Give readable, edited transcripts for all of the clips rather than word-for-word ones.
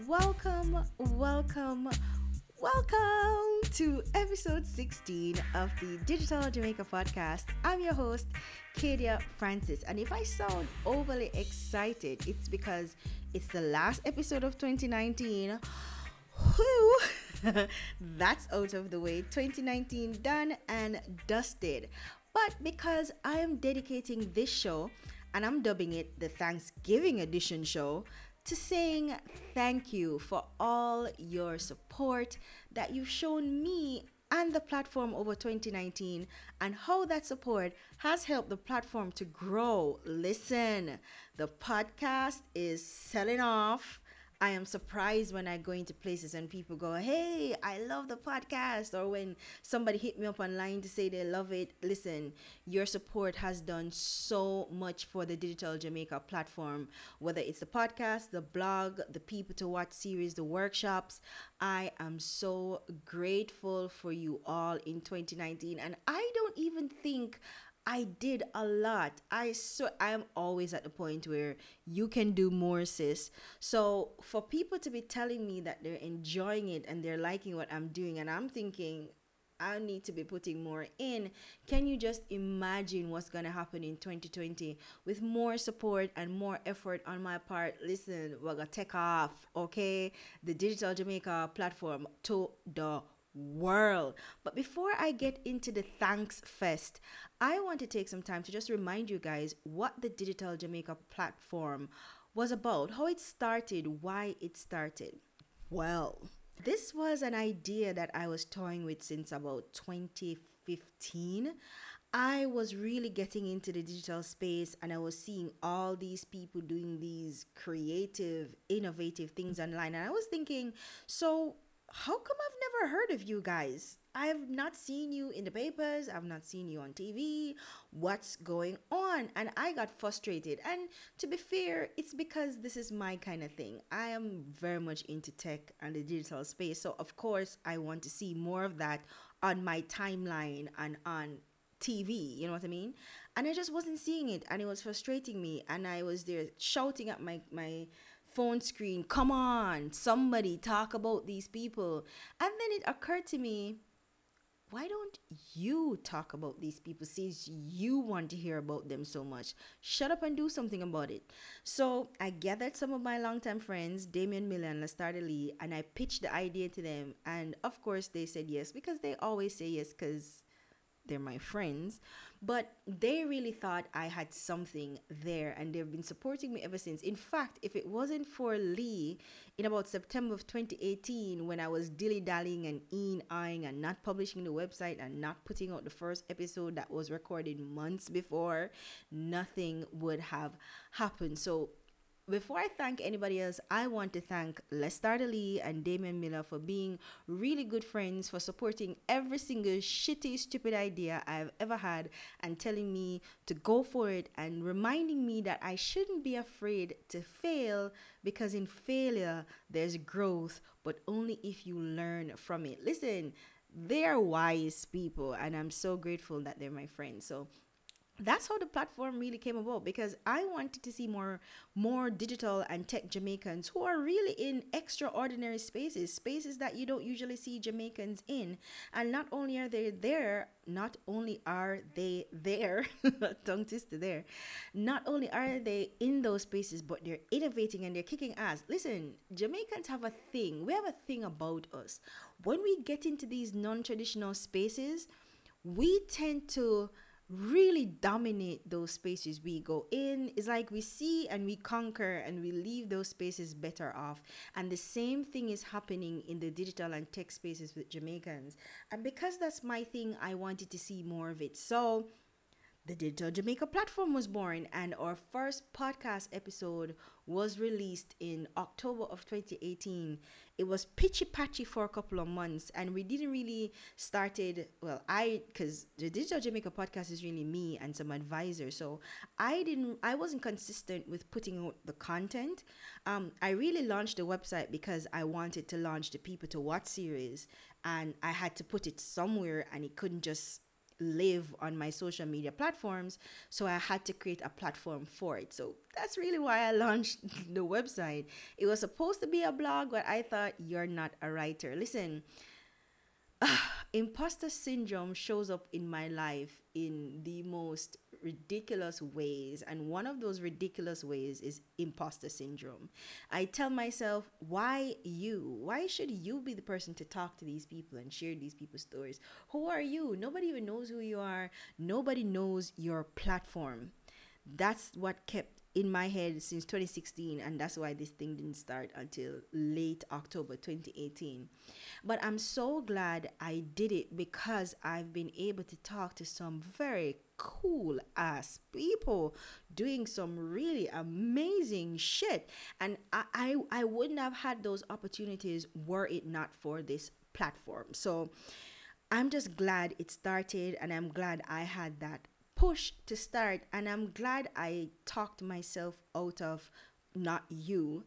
welcome, welcome, welcome to episode 16 of the Digital Jamaica podcast. I'm your host, Kadia Francis. And if I sound overly excited, it's because it's the last episode of 2019. Whew, that's out of the way. 2019 done and dusted. But because I am dedicating this show, and I'm dubbing it the Thanksgiving edition show, to saying thank you for all your support that you've shown me and the platform over 2019 and how that support has helped the platform to grow. Listen, the podcast is selling off. I am surprised when I go into places and people go, "Hey, I love the podcast," or when somebody hit me up online to say they love it. Listen, your support has done so much for the Digital Jamaica platform, whether it's the podcast, the blog, the People to Watch series, the workshops. I am so grateful for you all in 2019, and I don't even think I did a lot. I am always at the point where you can do more, sis. So for people to be telling me that they're enjoying it and they're liking what I'm doing, and I'm thinking I need to be putting more in. Can you just imagine what's gonna happen in 2020 with more support and more effort on my part? Listen, we're gonna take off, okay? The Digital Jamaica platform to the world. But before I get into the thanks fest, I want to take some time to just remind you guys what the Digital Jamaica platform was about, how it started, why it started. Well, this was an idea that I was toying with since about 2015. I was really getting into the digital space and I was seeing all these people doing these creative, innovative things online. And I was thinking, so how come I've never heard of you guys? I have not seen you in the papers. I've not seen you on TV. What's going on? And I got frustrated. And to be fair, it's because this is my kind of thing. I am very much into tech and the digital space. So, of course, I want to see more of that on my timeline and on TV. You know what I mean? And I just wasn't seeing it. And it was frustrating me. And I was there shouting at my phone screen, "Come on, somebody talk about these people." And then it occurred to me, why don't you talk about these people since you want to hear about them so much? Shut up and do something about it. So I gathered some of my longtime friends, Damian Miller and Lastarda Lee, and I pitched the idea to them. And of course, they said yes because they always say yes because they're my friends, but they really thought I had something there and they've been supporting me ever since. In fact, if it wasn't for Lee in about September of 2018 when I was dilly-dallying and eyeing and not publishing the website and not putting out the first episode that was recorded months before, nothing would have happened. So before I thank anybody else, I want to thank Lester Lee and Damien Miller for being really good friends, for supporting every single shitty, stupid idea I've ever had and telling me to go for it and reminding me that I shouldn't be afraid to fail because in failure, there's growth, but only if you learn from it. Listen, they're wise people and I'm so grateful that they're my friends. So that's how the platform really came about because I wanted to see more digital and tech Jamaicans who are really in extraordinary spaces that you don't usually see Jamaicans in. And not only are they there, not only are they there, tongue twister there, not only are they in those spaces, but they're innovating and they're kicking ass. Listen, Jamaicans have a thing. We have a thing about us. When we get into these non-traditional spaces, we tend to really dominate those spaces we go in. It's like we see and we conquer and we leave those spaces better off. And the same thing is happening in the digital and tech spaces with Jamaicans. And because that's my thing, I wanted to see more of it. So the Digital Jamaica platform was born, and our first podcast episode was released in October of 2018. It was pitchy patchy for a couple of months, and we didn't really started. Well, because the Digital Jamaica podcast is really me and some advisors, so I wasn't consistent with putting out the content. I really launched the website because I wanted to launch the People to Watch series, and I had to put it somewhere, and it couldn't just live on my social media platforms. So I had to create a platform for it. So that's really why I launched the website. It was supposed to be a blog, but I thought, you're not a writer. Listen, imposter syndrome shows up in my life in the most ridiculous ways, and one of those ridiculous ways is imposter syndrome. I tell myself, why should you be the person to talk to these people and share these people's stories? Who are you? Nobody even knows who you are. Nobody knows your platform. That's what kept in my head since 2016, and that's why this thing didn't start until late October 2018. But I'm so glad I did it, because I've been able to talk to some very cool ass people doing some really amazing shit. And I wouldn't have had those opportunities were it not for this platform. So I'm just glad it started, and I'm glad I had that push to start, and I'm glad I talked myself out of not you.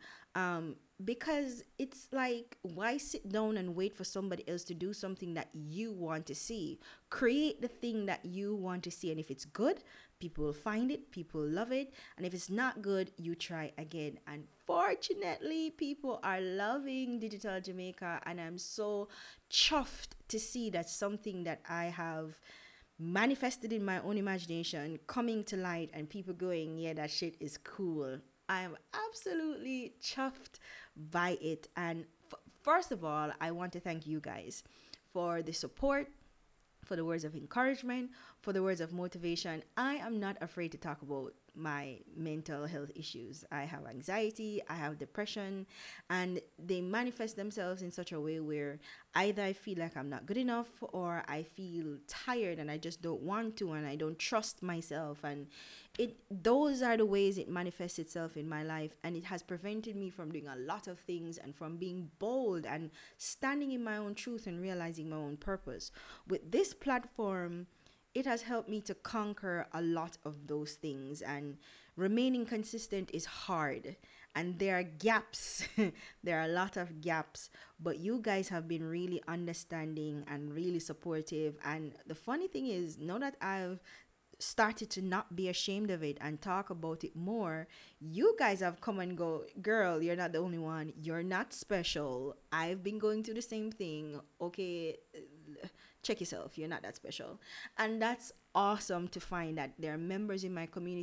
Because it's like, why sit down and wait for somebody else to do something that you want to see? Create the thing that you want to see, and if it's good, people will find it, people love it, and if it's not good, you try again. And fortunately, people are loving Digital Jamaica, and I'm so chuffed to see that something that I have manifested in my own imagination coming to light, and people going, yeah, that shit is cool. I am absolutely chuffed by it. And first of all, I want to thank you guys for the support, for the words of encouragement, for the words of motivation. I am not afraid to talk about my mental health issues. I have anxiety, I have depression, and they manifest themselves in such a way where either I feel like I'm not good enough, or I feel tired and I just don't want to, and I don't trust myself. And those are the ways it manifests itself in my life, and it has prevented me from doing a lot of things and from being bold and standing in my own truth and realizing my own purpose. With this platform, it has helped me to conquer a lot of those things, and remaining consistent is hard, and there are gaps. There are a lot of gaps, but you guys have been really understanding and really supportive. And the funny thing is, now that I've started to not be ashamed of it and talk about it more, you guys have come and go, girl, you're not the only one, you're not special, I've been going through the same thing, okay, check yourself, you're not that special. And that's awesome to find that there are members in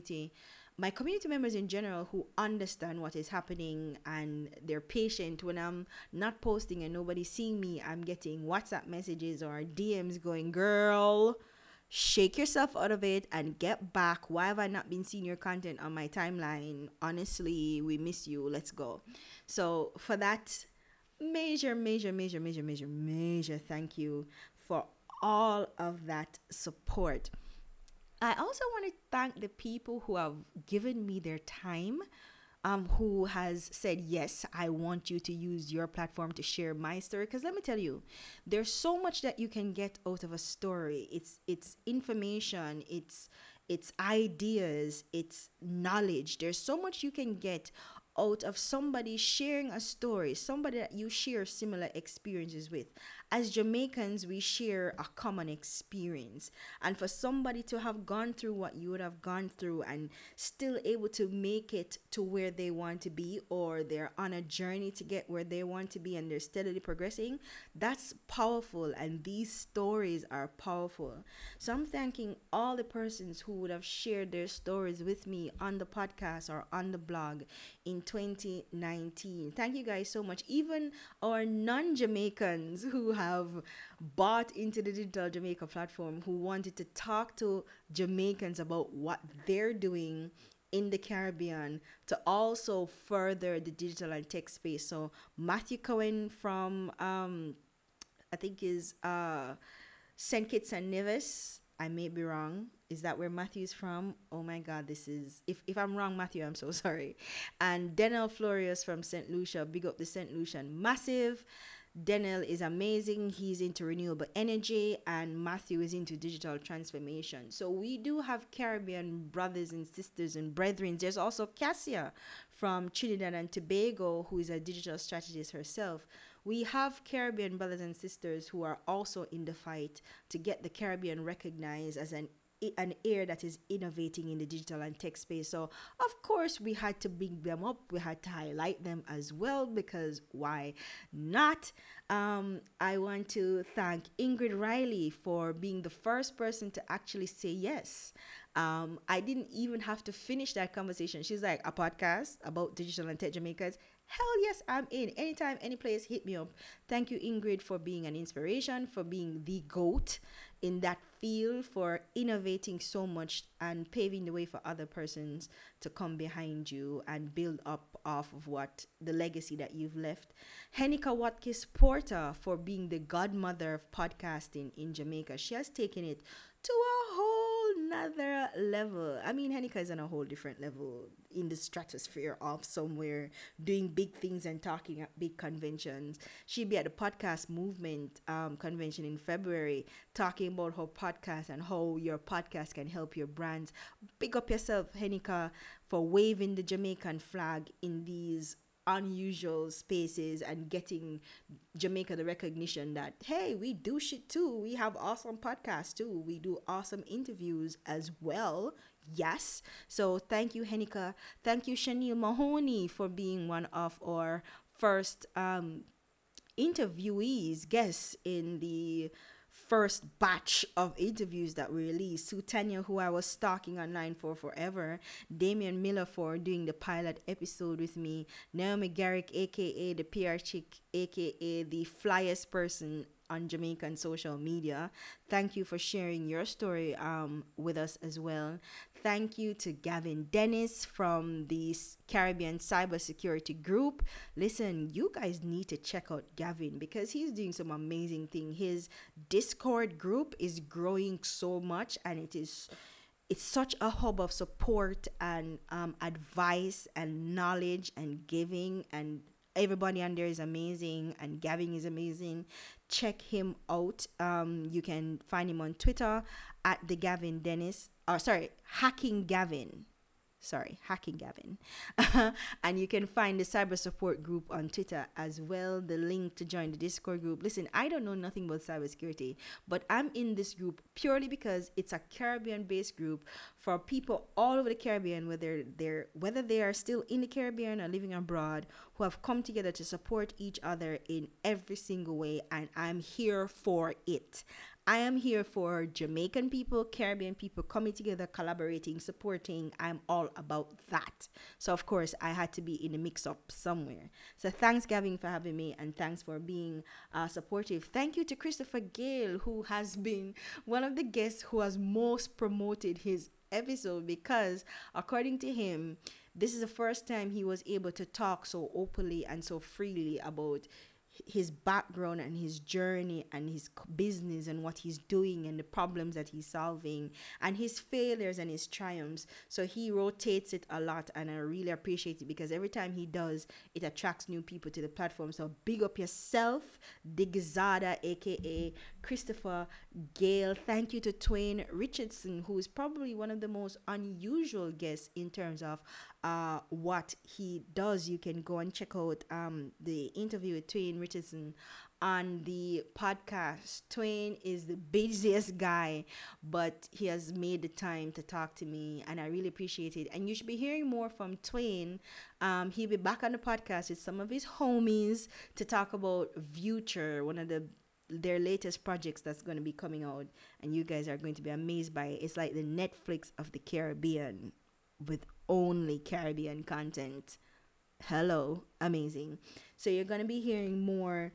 my community members in general, who understand what is happening, and they're patient when I'm not posting and nobody's seeing me. I'm getting WhatsApp messages or DMs going, girl, shake yourself out of it and get back. Why have I not been seeing your content on my timeline? Honestly, we miss you. Let's go. So for that, major thank you for all of that support. I also want to thank the people who have given me their time, who has said, yes, I want you to use your platform to share my story. Because let me tell you, there's so much that you can get out of a story. It's information, it's ideas, it's knowledge. There's so much you can get out of somebody sharing a story, somebody that you share similar experiences with. As Jamaicans, we share a common experience. And for somebody to have gone through what you would have gone through and still able to make it to where they want to be, or they're on a journey to get where they want to be and they're steadily progressing, that's powerful. And these stories are powerful. So I'm thanking all the persons who would have shared their stories with me on the podcast or on the blog in 2019. Thank you guys so much. Even our non-Jamaicans who have bought into the Digital Jamaica platform, who wanted to talk to Jamaicans about what they're doing in the Caribbean to also further the digital and tech space. So Matthew Cohen from I think is St. Kitts and Nevis. I may be wrong. Is that where Matthew is from? Oh my God, this is... If I'm wrong, Matthew, I'm so sorry. And Denel Florius from St. Lucia. Big up the St. Lucian. Massive. Denel is amazing. He's into renewable energy, and Matthew is into digital transformation. So we do have Caribbean brothers and sisters and brethren. There's also Cassia from Trinidad and Tobago, who is a digital strategist herself. We have Caribbean brothers and sisters who are also in the fight to get the Caribbean recognized as an area that is innovating in the digital and tech space. So, of course, we had to bring them up. We had to highlight them as well because why not? I want to thank Ingrid Riley for being the first person to actually say yes. I didn't even have to finish that conversation. She's like, a podcast about digital and tech Jamaicans. Hell yes, I'm in. Anytime, any place, hit me up. Thank you, Ingrid, for being an inspiration, for being the GOAT in that field, for innovating so much and paving the way for other persons to come behind you and build up off of what the legacy that you've left. Henika Watkins Porter for being the godmother of podcasting in Jamaica. She has taken it to a whole nother level. I mean, Henika is on a whole different level in the stratosphere of somewhere doing big things and talking at big conventions. She'll be at the podcast movement convention in February talking about her podcast and how your podcast can help your brands. Big up yourself, Henika, for waving the Jamaican flag in these unusual spaces and getting Jamaica the recognition that, hey, we do shit too. We have awesome podcasts too. We do awesome interviews as well. Yes. So thank you, Henika. Thank you, Chanel Mahoney, for being one of our first interviewees, guests in the first batch of interviews that we released. Sutanya, who I was stalking online for forever. Damian Miller for doing the pilot episode with me. Naomi Garrick, aka the PR chick, aka the flyest person on Jamaican social media. Thank you for sharing your story with us as well. Thank you to Gavin Dennis from the Caribbean Cybersecurity Group. Listen, you guys need to check out Gavin because he's doing some amazing thing. His Discord group is growing so much, and it's such a hub of support and advice and knowledge and giving, and everybody on there is amazing, and Gavin is amazing. Check him out. You can find him on Twitter at the Gavin Dennis. Hacking Gavin. Hacking Gavin. And you can find the cyber support group on Twitter as well. The link to join the Discord group. Listen, I don't know nothing about cybersecurity, but I'm in this group purely because it's a Caribbean-based group for people all over the Caribbean, whether they are still in the Caribbean or living abroad, who have come together to support each other in every single way, and I'm here for it. I am here for Jamaican people, Caribbean people coming together, collaborating, supporting. I'm all about that. So, of course, I had to be in the mix-up somewhere. So, thanks, Gavin, for having me, and thanks for being supportive. Thank you to Christopher Gale, who has been one of the guests who has most promoted his episode because, according to him, this is the first time he was able to talk so openly and so freely about his background and his journey and his business and what he's doing and the problems that he's solving and his failures and his triumphs. So he rotates it a lot, and I really appreciate it because every time he does, it attracts new people to the platform. So big up yourself, Digzada, aka Christopher Gale. Thank you to Twain Richardson, who is probably one of the most unusual guests in terms of what he does. You can go and check out the interview with Twain Richardson on the podcast. Twain is the busiest guy, but he has made the time to talk to me, and I really appreciate it. And you should be hearing more from Twain. He'll be back on the podcast with some of his homies to talk about Future, one of their latest projects that's going to be coming out, and you guys are going to be amazed by it. It's like the Netflix of the Caribbean with only Caribbean content. Hello, amazing. So you're going to be hearing more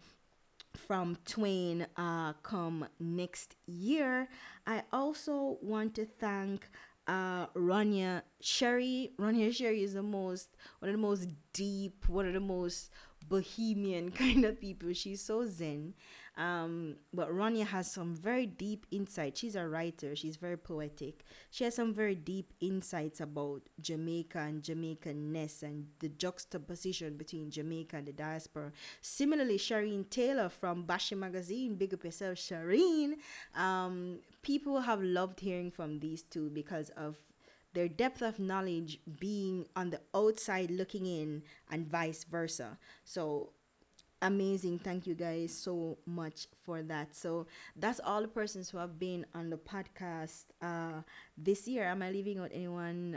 from Twain come next year. I also want to thank Rania Ronnie Sherry is one of the most deep, one of the most bohemian kind of people. She's so zen. But Ronnie has some very deep insight. She's a writer. She's very poetic. She has some very deep insights about Jamaica and Jamaicanness and the juxtaposition between Jamaica and the diaspora. Similarly, Shireen Taylor from Bashi Magazine, big up yourself, Shireen. People have loved hearing from these two because of their depth of knowledge being on the outside looking in and vice versa. So amazing. Thank you guys so much for that. So that's all the persons who have been on the podcast this year. Am I leaving out anyone?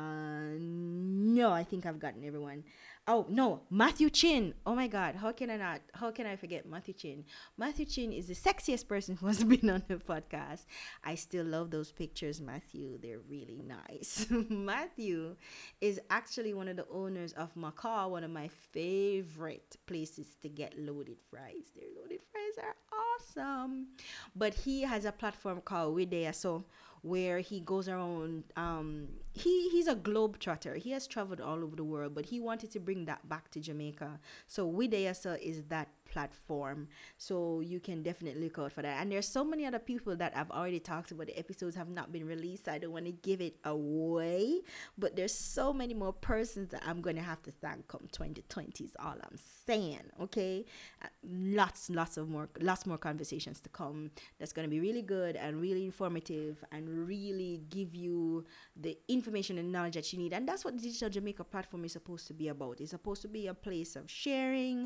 No, I think I've gotten everyone. Oh no, Matthew Chin. Oh my God, how can I forget Matthew Chin? Matthew Chin is the sexiest person who has been on the podcast. I still love those pictures, Matthew. They're really nice. Matthew is actually one of the owners of Macaw, one of my favorite places to get loaded fries. Their loaded fries are awesome. But he has a platform called Widea, so where he goes around. He's a globe trotter. He has traveled all over the world, but he wanted to bring that back to Jamaica. So Wideyasa is that platform. So you can definitely look out for that. And there's so many other people that I've already talked about. The episodes have not been released. So I don't want to give it away. But there's so many more persons that I'm going to have to thank come 2020 is all I'm saying. Okay? Lots more conversations to come. That's going to be really good and really informative and really give you the information and knowledge that you need. And that's what the Digital Jamaica platform is supposed to be about. It's supposed to be a place of sharing,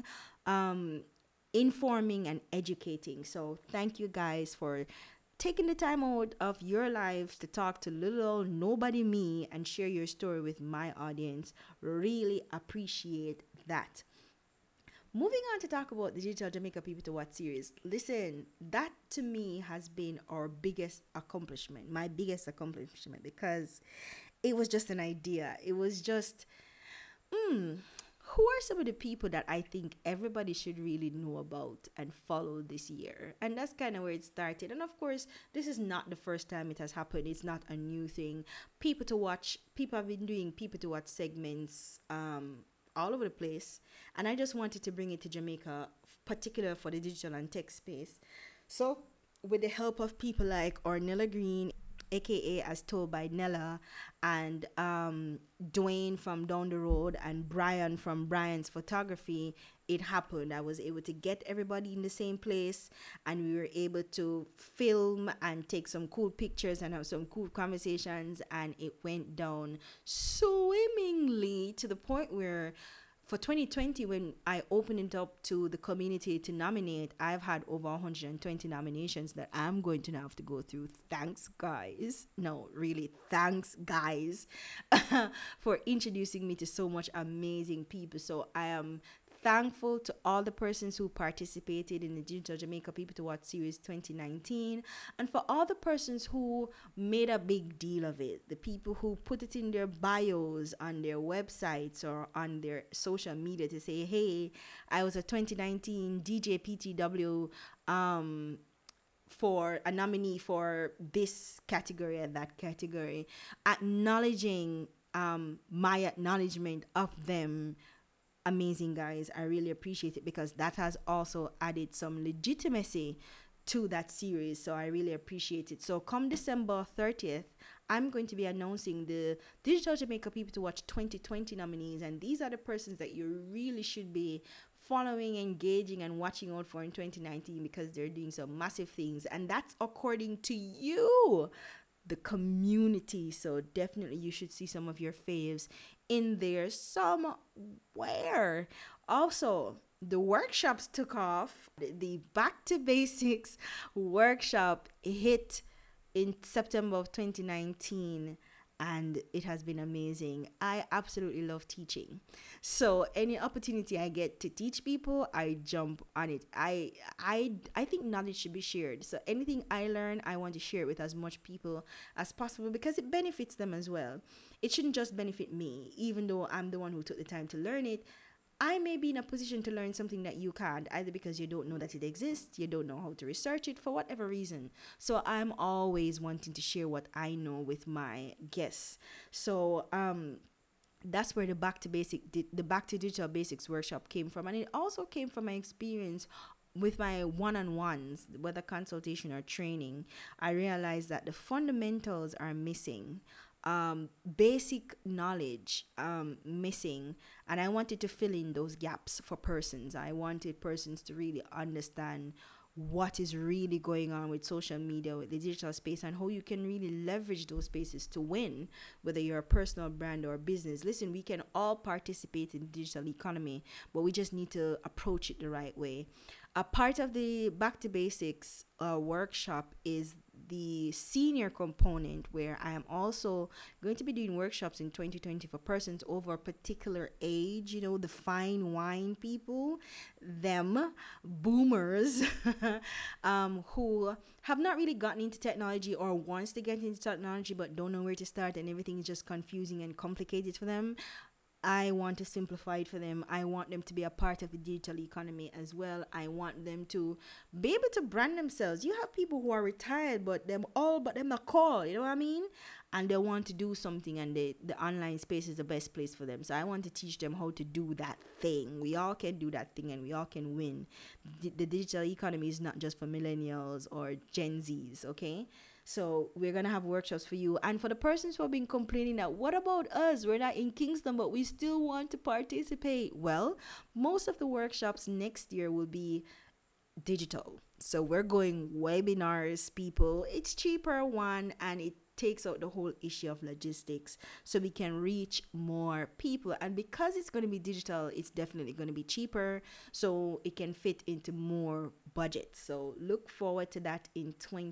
informing and educating. So thank you guys for taking the time out of your lives to talk to little old nobody me and share your story with my audience. Really appreciate that. Moving on to talk about the Digital Jamaica People to Watch series. Listen, that to me has been our biggest accomplishment, my biggest accomplishment, because it was just an idea. It was just, who are some of the people that I think everybody should really know about and follow this year? And that's kind of where it started. And of course, this is not the first time it has happened. It's not a new thing. People have been doing people to watch segments all over the place. And I just wanted to bring it to Jamaica, particular for the digital and tech space. So with the help of people like Ornella Green, aka As Told by Nella, and Dwayne from Down the Road and Brian from Brian's Photography, it happened. I was able to get everybody in the same place, and we were able to film and take some cool pictures and have some cool conversations, and it went down swimmingly to the point where for 2020, when I opened it up to the community to nominate, I've had over 120 nominations that I'm going to now have to go through. Thanks, guys. No, really, thanks, guys, for introducing me to so much amazing people. So I am thankful to all the persons who participated in the Digital Jamaica People to Watch series 2019, and for all the persons who made a big deal of it, the people who put it in their bios on their websites or on their social media to say, hey, I was a 2019 DJ PTW for a nominee for this category and that category, acknowledging my acknowledgement of them. Amazing, guys. I really appreciate it because that has also added some legitimacy to that series. So I really appreciate it. So come December 30th, I'm going to be announcing the Digital Jamaica People to Watch 2020 nominees. And these are the persons that you really should be following, engaging, and watching out for in 2019 because they're doing some massive things. And that's according to you, the community. So definitely you should see some of your faves in there somewhere. Also, the workshops took off. The Back to Basics workshop hit in September of 2019, and it has been amazing. I absolutely love teaching. So any opportunity I get to teach people, I jump on it. I think knowledge should be shared. So anything I learn, I want to share it with as much people as possible because it benefits them as well. It shouldn't just benefit me, even though I'm the one who took the time to learn it. I may be in a position to learn something that you can't, either because you don't know that it exists, you don't know how to research it for whatever reason. So I'm always wanting to share what I know with my guests. So that's where the back to digital basics workshop came from, and it also came from my experience with my one-on-ones, whether consultation or training. I realized that the fundamentals are missing, basic knowledge missing, and I wanted to fill in those gaps for persons. I wanted persons to really understand what is really going on with social media, with the digital space, and how you can really leverage those spaces to win, whether you're a personal brand or a business. Listen, we can all participate in the digital economy, but we just need to approach it the right way. A part of the Back to Basics workshop is the senior component, where I am also going to be doing workshops in 2020 for persons over a particular age, the fine wine people, them boomers, who have not really gotten into technology or wants to get into technology but don't know where to start, and everything is just confusing and complicated for them. I want to simplify it for them. I want them to be a part of the digital economy as well. I want them to be able to brand themselves. You have people who are retired, but them not call. You know what I mean? And they want to do something, and the online space is the best place for them. So I want to teach them how to do that thing. We all can do that thing, and we all can win. The digital economy is not just for millennials or Gen Zs. Okay. So we're gonna have workshops for you, and for the persons who have been complaining that what about us? We're not in Kingston, but we still want to participate. Well, most of the workshops next year will be digital. So we're going webinars, people. It's cheaper one, and it takes out the whole issue of logistics, so we can reach more people. And because it's going to be digital, it's definitely going to be cheaper, so it can fit into more budgets. So look forward to that in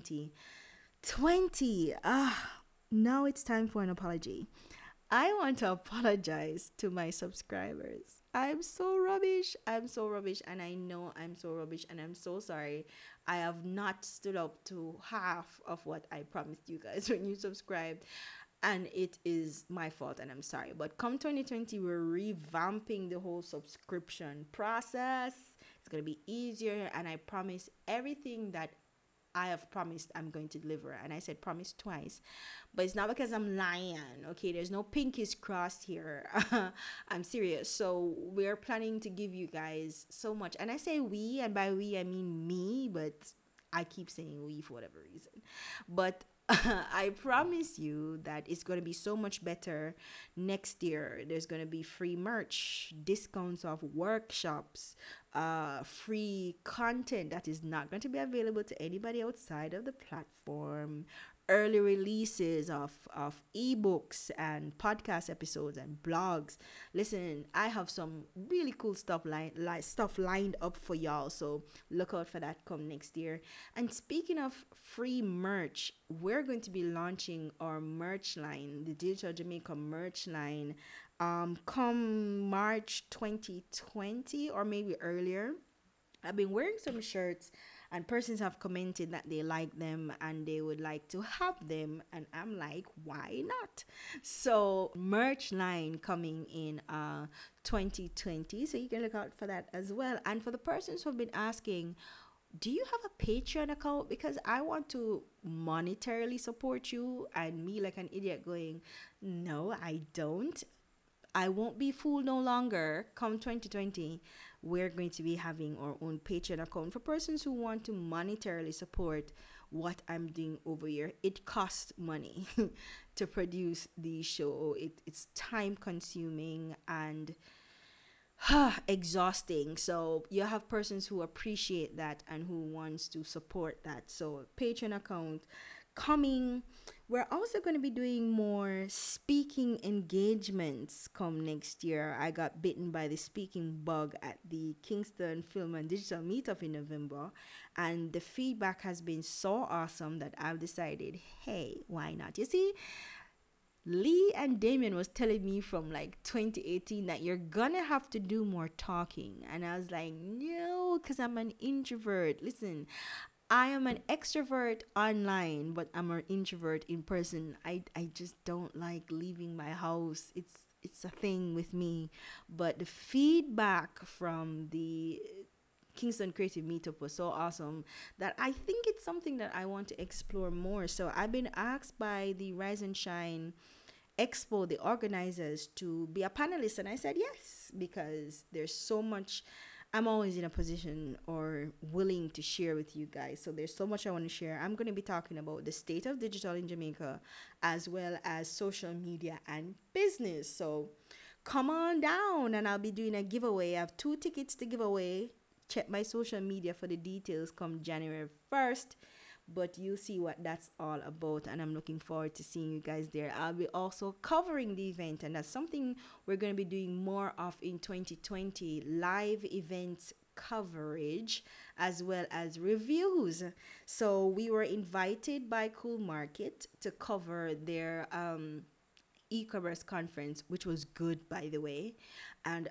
2020. Now it's time for an apology. I want to apologize to my subscribers. I'm so rubbish. I'm so rubbish. And I know I'm so rubbish. And I'm so sorry. I have not stood up to half of what I promised you guys when you subscribed. And it is my fault. And I'm sorry. But come 2020, we're revamping the whole subscription process. It's going to be easier. And I promise everything that I have promised I'm going to deliver. And I said promise twice. But it's not because I'm lying. Okay, there's no pinkies crossed here. I'm serious. So we're planning to give you guys so much. And I say we, and by we I mean me, but I keep saying we for whatever reason. But I promise you that it's going to be so much better next year. There's going to be free merch, discounts of workshops, free content that is not going to be available to anybody outside of the platform, early releases of ebooks and podcast episodes and blogs. Listen, I have some really cool stuff lined up for y'all, so look out for that come next year. And speaking of free merch, we're going to be launching our merch line, the Digital Jamaica merch line, come March 2020 or maybe earlier. I've been wearing some shirts, and persons have commented that they like them and they would like to have them, and I'm like, why not? So merch line coming in 2020, so you can look out for that as well. And for the persons who have been asking, do you have a Patreon account? Because I want to monetarily support you, and me like an idiot going, no, I don't. I won't be fooled no longer. Come 2020, we're going to be having our own Patreon account for persons who want to monetarily support what I'm doing over here. It costs money to produce the show. It's time consuming and exhausting. So you have persons who appreciate that and who wants to support that. So Patreon account coming. We're also going to be doing more speaking engagements come next year. I got bitten by the speaking bug at the Kingston Film and Digital Meetup in November, and the feedback has been so awesome that I've decided, hey, why not? You see, Lee and Damien was telling me from like 2018 that you're gonna have to do more talking, and I was like, no, because I'm an introvert. Listen, I am an extrovert online, but I'm an introvert in person. I just don't like leaving my house. it's a thing with me. But the feedback from the Kingston Creative Meetup was so awesome that I think it's something that I want to explore more. So I've been asked by the Rise and Shine Expo, the organizers, to be a panelist, and I said yes because there's so much. I'm always in a position or willing to share with you guys. So there's so much I want to share. I'm going to be talking about the state of digital in Jamaica as well as social media and business. So come on down and I'll be doing a giveaway. I have 2 tickets to give away. Check my social media for the details come January 1st. But you'll see what that's all about, and I'm looking forward to seeing you guys there. I'll be also covering the event, and that's something we're going to be doing more of in 2020, live events coverage as well as reviews. So we were invited by Cool Market to cover their e-commerce conference, which was good, by the way, and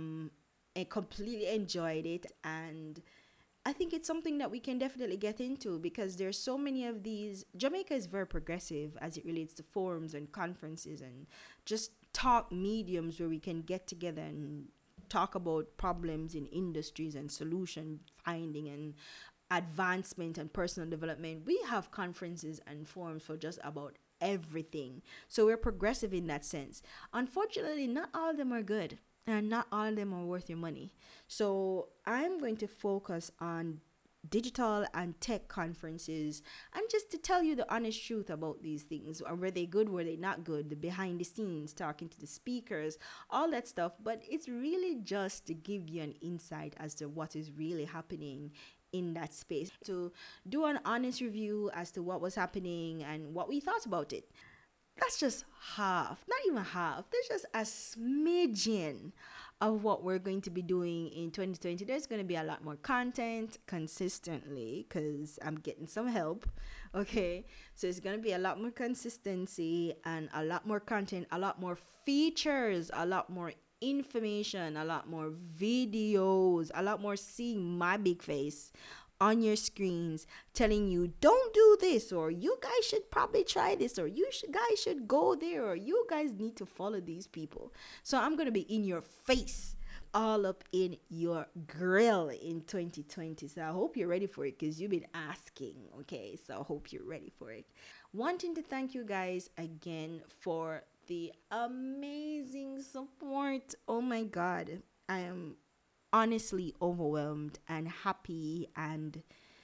I completely enjoyed it. And I think it's something that we can definitely get into because there's so many of these. Jamaica is very progressive as it relates to forums and conferences and just talk mediums where we can get together and talk about problems in industries and solution finding and advancement and personal development. We have conferences and forums for just about everything. So we're progressive in that sense. Unfortunately, not all of them are good and not all of them are worth your money. So I'm going to focus on digital and tech conferences and just to tell you the honest truth about these things. Were they good, were they not good, the behind the scenes, talking to the speakers, all that stuff. But it's really just to give you an insight as to what is really happening in that space, to do an honest review as to what was happening and what we thought about it. That's just half, not even half. There's just a smidgen of what we're going to be doing in 2020. There's going to be a lot more content consistently because I'm getting some help. Okay. So it's going to be a lot more consistency and a lot more content, a lot more features, a lot more information, a lot more videos, a lot more seeing my big face on your screens telling you don't do this, or you guys should probably try this, or guys should go there, or you guys need to follow these people. So I'm going to be in your face, all up in your grill in 2020. So I hope you're ready for it because you've been asking. Okay, so I hope you're ready for it. Wanting to thank you guys again for the amazing support. Oh my god, I am honestly overwhelmed and happy and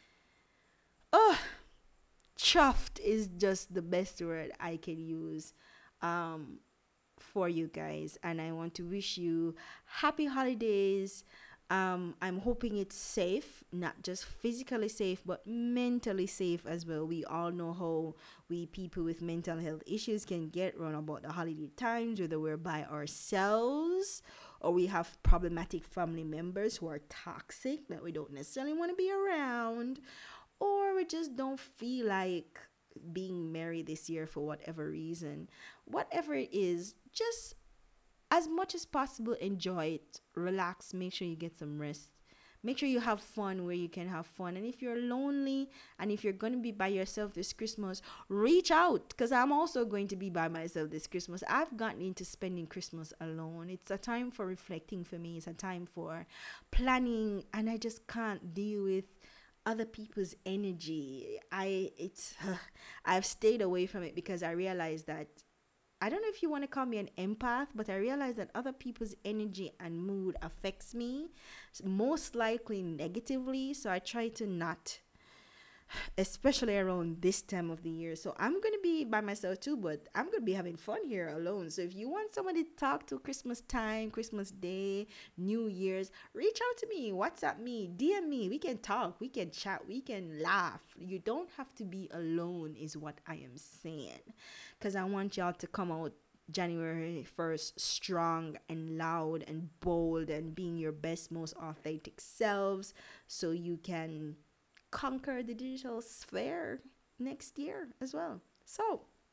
chuffed is just the best word I can use for you guys. And I want to wish you happy holidays. I'm hoping it's safe, not just physically safe, but mentally safe as well. We all know how we people with mental health issues can get run about the holiday times, whether we're by ourselves or we have problematic family members who are toxic that we don't necessarily want to be around, or we just don't feel like being merry this year for whatever reason. Whatever it is, just as much as possible, enjoy it, relax, make sure you get some rest. Make sure you have fun where you can have fun. And if you're lonely and if you're going to be by yourself this Christmas, reach out because I'm also going to be by myself this Christmas. I've gotten into spending Christmas alone. It's a time for reflecting for me. It's a time for planning, and I just can't deal with other people's energy. I've stayed away from it because I realized that I don't know if you want to call me an empath, but I realize that other people's energy and mood affects me most likely negatively. So I try to not, especially around this time of the year. So I'm going to be by myself too, but I'm going to be having fun here alone. So if you want somebody to talk to Christmas time, Christmas Day, New Year's, reach out to me, WhatsApp me, DM me. We can talk, we can chat, we can laugh. You don't have to be alone is what I am saying. Because I want y'all to come out January 1st strong and loud and bold and being your best, most authentic selves so you can conquer the digital sphere next year as well. So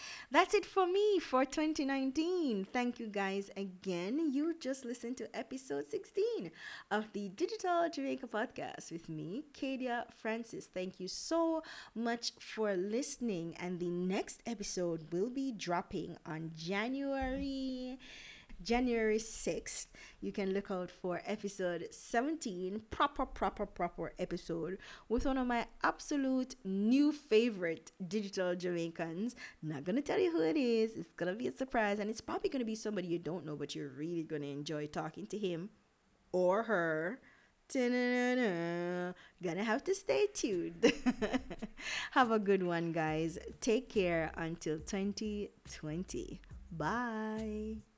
That's it for me for 2019. Thank you guys again. You just listened to episode 16 of the Digital Jamaica podcast with me, Kadia Francis. Thank you so much for listening. And the next episode will be dropping on January 6th. You can look out for episode 17, proper episode with one of my absolute new favorite digital Jamaicans. Not gonna tell you who it is. It's gonna be a surprise, and it's probably gonna be somebody you don't know, but you're really gonna enjoy talking to him or her. Ta-na-na-na. Gonna have to stay tuned. Have a good one, guys. Take care until 2020. Bye.